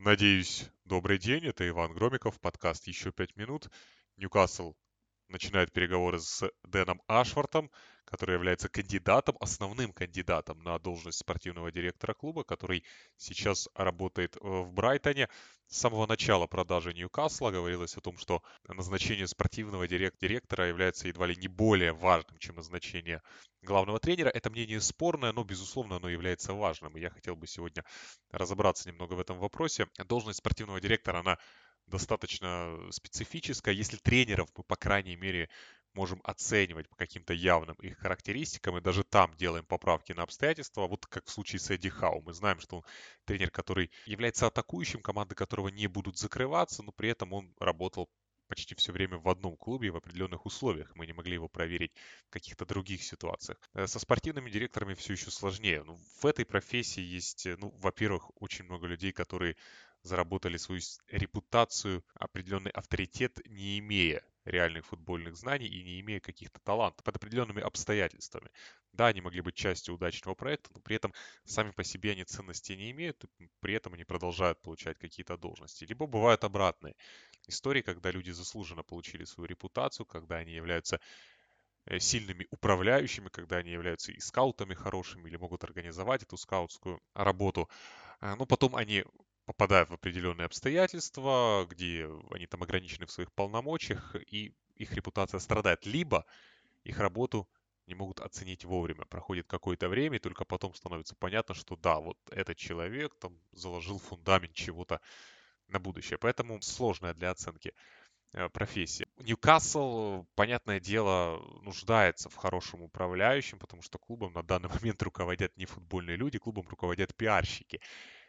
Надеюсь, добрый день. Это Иван Громиков, подкаст «Еще 5 минут». Ньюкасл начинает переговоры с Дэном Ашвортом, который является кандидатом, основным кандидатом на должность спортивного директора клуба, который сейчас работает в Брайтоне. С самого начала продажи Ньюкасла говорилось о том, что назначение спортивного директора является едва ли не более важным, чем назначение главного тренера. Это мнение спорное, но, безусловно, оно является важным. И я хотел бы сегодня разобраться немного в этом вопросе. Должность спортивного директора, она достаточно специфическая. Если тренеров мы, по крайней мере, можем оценивать по каким-то явным их характеристикам, и даже там делаем поправки на обстоятельства, вот как в случае с Эдди Хау. Мы знаем, что он тренер, который является атакующим, команды которого не будут закрываться, но при этом он работал почти все время в одном клубе в определенных условиях. Мы не могли его проверить в каких-то других ситуациях. Со спортивными директорами все еще сложнее. Ну, в этой профессии есть, ну, во-первых, очень много людей, которые заработали свою репутацию, определенный авторитет, не имея реальных футбольных знаний и не имея каких-то талантов под определенными обстоятельствами. Да, они могли быть частью удачного проекта, но при этом сами по себе они ценности не имеют, при этом они продолжают получать какие-то должности. Либо бывают обратные истории, когда люди заслуженно получили свою репутацию, когда они являются сильными управляющими, когда они являются и скаутами хорошими или могут организовать эту скаутскую работу. Но потом они попадают в определенные обстоятельства, где они там ограничены в своих полномочиях, и их репутация страдает. Либо их работу не могут оценить вовремя. Проходит какое-то время, и только потом становится понятно, что да, вот этот человек там заложил фундамент чего-то на будущее. Поэтому сложная для оценки профессии. Ньюкасл, понятное дело, нуждается в хорошем управляющем, потому что клубом на данный момент руководят не футбольные люди, клубом руководят пиарщики.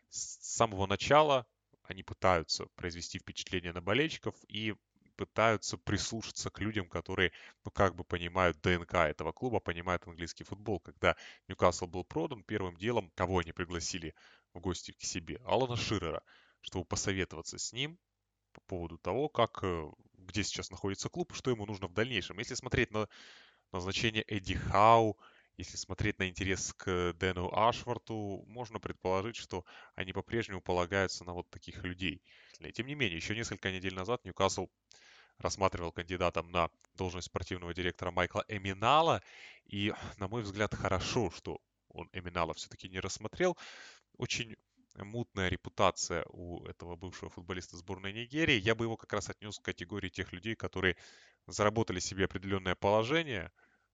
С самого начала они пытаются произвести впечатление на болельщиков и пытаются прислушаться к людям, которые, ну, как бы понимают ДНК этого клуба, понимают английский футбол. Когда Ньюкасл был продан, первым делом, кого они пригласили в гости к себе? Алана Ширера, чтобы посоветоваться с ним по поводу того, где сейчас находится клуб, что ему нужно в дальнейшем. Если смотреть на назначение Эдди Хау, если смотреть на интерес к Дэну Ашворту, можно предположить, что они по-прежнему полагаются на вот таких людей. И тем не менее, еще несколько недель назад Ньюкасл рассматривал кандидатом на должность спортивного директора Майкла Эминала, и, на мой взгляд, хорошо, что он Эминала все-таки не рассмотрел. Очень мутная репутация у этого бывшего футболиста сборной Нигерии. Я бы его как раз отнес к категории тех людей, которые заработали себе определенное положение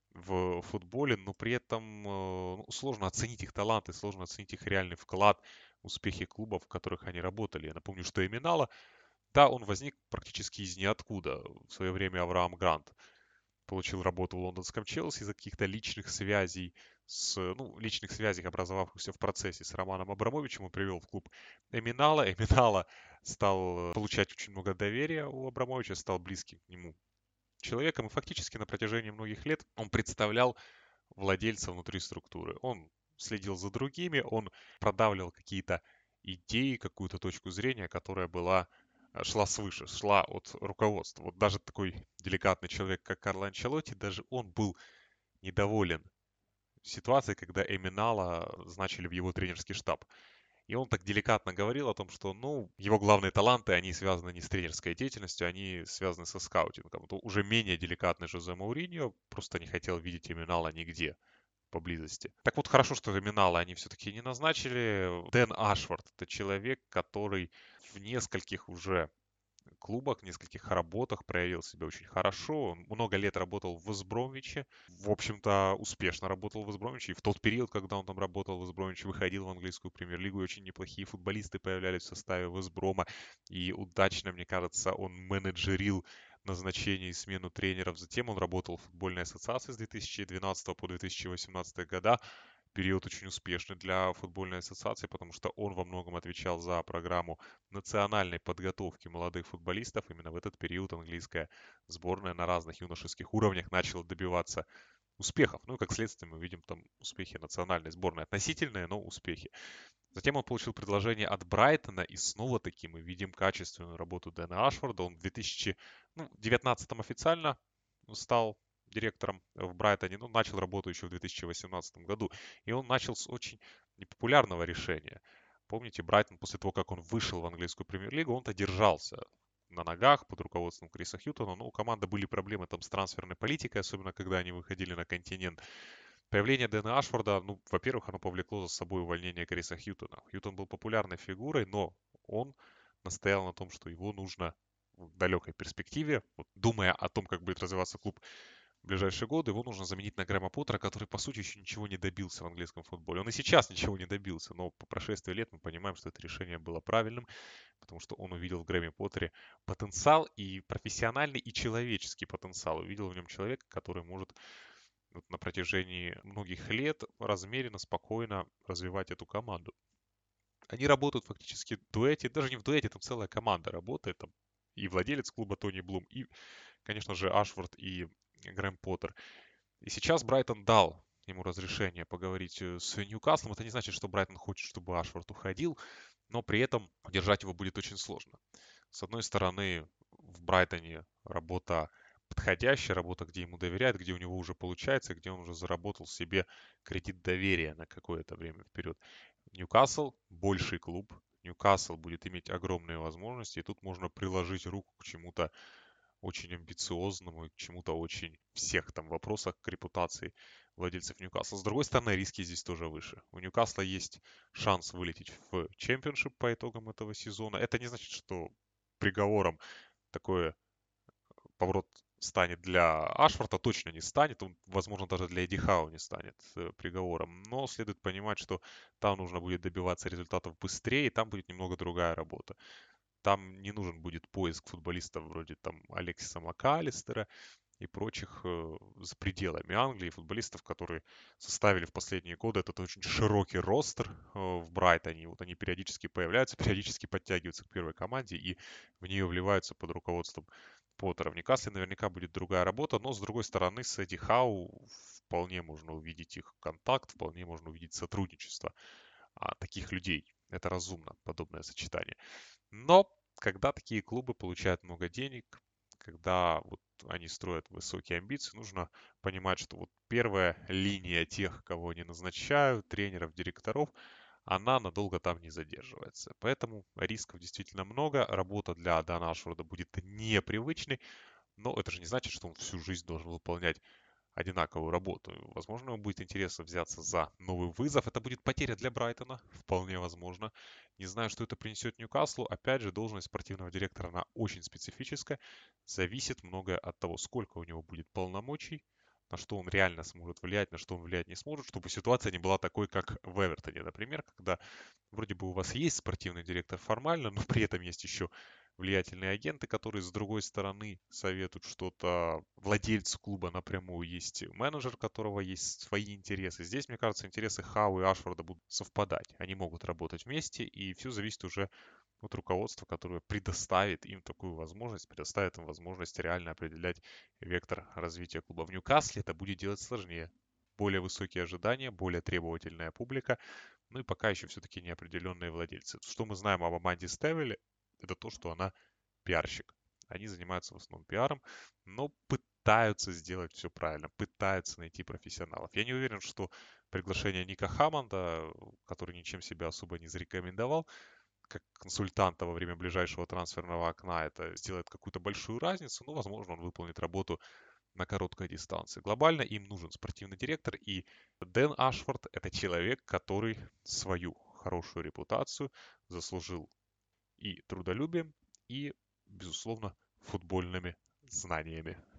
в футболе, но при этом ну, сложно оценить их таланты, сложно оценить их реальный вклад, успехи клубов, в которых они работали. Я напомню, что Эминала, да, он возник практически из ниоткуда. В свое время Авраам Грант получил работу в лондонском Челси из-за каких-то личных связей, ну, личных связей, образовавшихся в процессе с Романом Абрамовичем, он привел в клуб Эминала. Эминала стал получать очень много доверия у Абрамовича, стал близким к нему человеком, и фактически на протяжении многих лет он представлял владельца внутри структуры. Он следил за другими, он продавливал какие-то идеи, какую-то точку зрения, которая шла свыше, шла от руководства. Вот даже такой деликатный человек, как Карло Анчелотти, даже он был недоволен ситуацией, когда Эминала значили в его тренерский штаб. И он так деликатно говорил о том, что, ну, его главные таланты, они связаны не с тренерской деятельностью, они связаны со скаутингом. Это уже менее деликатный Жозе Мауриньо просто не хотел видеть Эминала нигде поблизости. Так вот, хорошо, что Минала они все-таки не назначили. Дэн Ашфорд — это человек, который в нескольких уже клубах, нескольких работах проявил себя очень хорошо. Он много лет работал в Вестбромвиче. В общем-то, успешно работал в Вестбромвиче. И в тот период, когда он там работал в Вестбромвиче, выходил в английскую премьер-лигу, и очень неплохие футболисты появлялись в составе Вестброма. И удачно, мне кажется, он менеджерил назначение и смену тренеров. Затем он работал в футбольной ассоциации с 2012 по 2018 года. Период очень успешный для футбольной ассоциации, потому что он во многом отвечал за программу национальной подготовки молодых футболистов. Именно в этот период английская сборная на разных юношеских уровнях начала добиваться успехов. Ну и как следствие мы видим там успехи национальной сборной. Относительные, но успехи. Затем он получил предложение от Брайтона, и снова-таки мы видим качественную работу Дэна Ашфорда. Он в 2019 официально стал директором в Брайтоне, но начал работу еще в 2018 году. И он начал с очень непопулярного решения. Помните, Брайтон после того, как он вышел в английскую премьер-лигу, он-то держался на ногах под руководством Криса Хьютона, но у команды были проблемы там с трансферной политикой, особенно когда они выходили на континент. Появление Дэна Ашфорда, ну, во-первых, оно повлекло за собой увольнение Криса Хьютона. Хьютон был популярной фигурой, но он настоял на том, что его нужно в далекой перспективе, вот, думая о том, как будет развиваться клуб в ближайшие годы, его нужно заменить на Грэма Поттера, который, по сути, еще ничего не добился в английском футболе. Он и сейчас ничего не добился, но по прошествии лет мы понимаем, что это решение было правильным, потому что он увидел в Грэме Поттере потенциал и профессиональный, и человеческий потенциал. Увидел в нем человека, который может вот на протяжении многих лет размеренно, спокойно развивать эту команду. Они работают фактически в дуэте, даже не в дуэте, там целая команда работает, там и владелец клуба Тони Блум, и, конечно же, Ашфорд и Грэм Поттер. И сейчас Брайтон дал ему разрешение поговорить с Ньюкаслом. Это не значит, что Брайтон хочет, чтобы Ашфорд уходил, но при этом удержать его будет очень сложно. С одной стороны, в Брайтоне работа подходящая, работа, где ему доверяют, где у него уже получается, где он уже заработал себе кредит доверия на какое-то время вперед. Ньюкасл– больший клуб, Ньюкасл будет иметь огромные возможности, и тут можно приложить руку к чему-то очень амбициозному и к чему-то очень всех там вопросах к репутации владельцев Ньюкасла. С другой стороны, риски здесь тоже выше. У Ньюкасла есть шанс вылететь в чемпионшип по итогам этого сезона. Это не значит, что приговором такой поворот станет для Ашфорта, точно не станет. Он, возможно, даже для Эдди Хау не станет приговором. Но следует понимать, что там нужно будет добиваться результатов быстрее, и там будет немного другая работа. Там не нужен будет поиск футболистов вроде там Алексиса МакАлистера и прочих за пределами Англии, футболистов, которые составили в последние годы этот очень широкий ростер в Брайтоне. Вот они периодически появляются, периодически подтягиваются к первой команде и в нее вливаются под руководством Поттера. В Ньюкасле наверняка будет другая работа, но с другой стороны с Эдди Хау вполне можно увидеть их контакт, вполне можно увидеть сотрудничество таких людей. Это разумно, подобное сочетание. Но когда такие клубы получают много денег, когда вот они строят высокие амбиции, нужно понимать, что вот первая линия тех, кого они назначают, тренеров, директоров, она надолго там не задерживается. Поэтому рисков действительно много. Работа для Дана Ашфорда будет непривычной, но это же не значит, что он всю жизнь должен выполнять одинаковую работу. Возможно, ему будет интересно взяться за новый вызов. Это будет потеря для Брайтона, вполне возможно. Не знаю, что это принесет Ньюкаслу. Опять же, должность спортивного директора, она очень специфическая. Зависит многое от того, сколько у него будет полномочий, на что он реально сможет влиять, на что он влиять не сможет, чтобы ситуация не была такой, как в Эвертоне, например, когда вроде бы у вас есть спортивный директор формально, но при этом есть еще влиятельные агенты, которые с другой стороны советуют что-то владельцу клуба напрямую. Есть менеджер, у которого есть свои интересы. Здесь, мне кажется, интересы Хау и Ашфорда будут совпадать. Они могут работать вместе, и все зависит уже от руководства, которое предоставит им такую возможность, предоставит им возможность реально определять вектор развития клуба. В Ньюкасле это будет делать сложнее. Более высокие ожидания, более требовательная публика, ну и пока еще все-таки неопределенные владельцы. Что мы знаем об Аманде Стевеле, это то, что она пиарщик. Они занимаются в основном пиаром, но пытаются сделать все правильно, пытаются найти профессионалов. Я не уверен, что приглашение Ника Хаммонда, который ничем себя особо не зарекомендовал, как консультанта во время ближайшего трансферного окна, это сделает какую-то большую разницу, но, возможно, он выполнит работу на короткой дистанции. Глобально им нужен спортивный директор, и Дэн Ашфорд– это человек, который свою хорошую репутацию заслужил и трудолюбием, и, безусловно, футбольными знаниями.